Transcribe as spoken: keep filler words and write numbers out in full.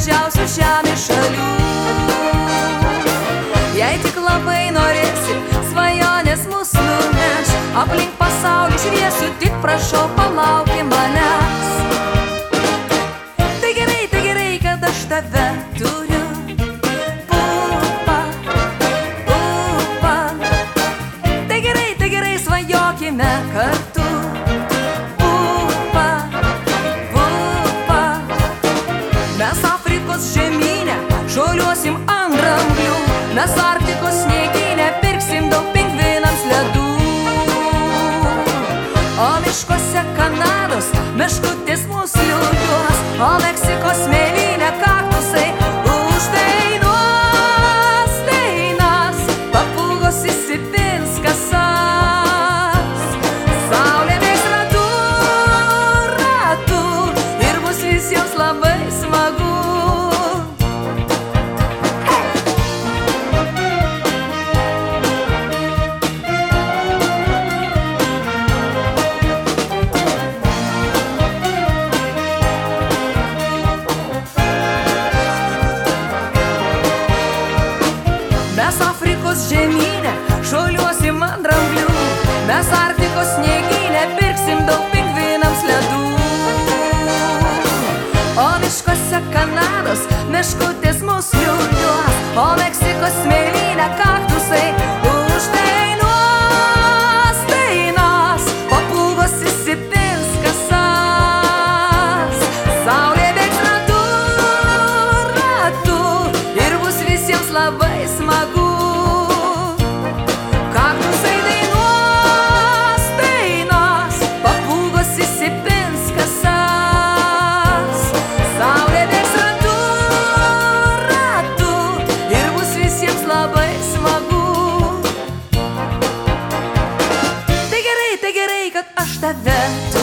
gražiausių žemės šalių. Jei tik labai norėsi, svajonės mus nuneš, aplink pasaulį šviesiu, tik prašau palauki manęs. Tai gerai, tai gerai, kad aš tave turiu. Pupa, pupa. Tai gerai, tai gerai, svajokime kartu. Pupa, pupa. Mes Afrikos žemynę šuoliuosim ant dramblių, mes Arktikos sniegyne pirksim daug pingvinams ledų. O miškuose Kanados meškutės mus liūliuos, o Meksikos mėlynė kaktusai uždainuos dainas, papūgos įsipins kasas. Saulė bėgs ratu, ratu ir bus visiems labai smagu. Mes Afrikos žemynę šuoliuosim ant dramblių, mes Arktikos sniegyne pirksim daug pingvinams ledų. O miškuose Kanados meškutės mus liūliuos, o Meksikos smėlynė kaktusai uždainuos dainas, papūgos įsipins kasas. Saulė bėgs ratu, ratu ir bus visiems labai smagu. Kaktusai dainuos dainas, papūgos įsipins kasas. Saulė bėgs ratu, ratu ir bus visiems labai smagu. Tai gerai, tai gerai, kad aš tave turiu.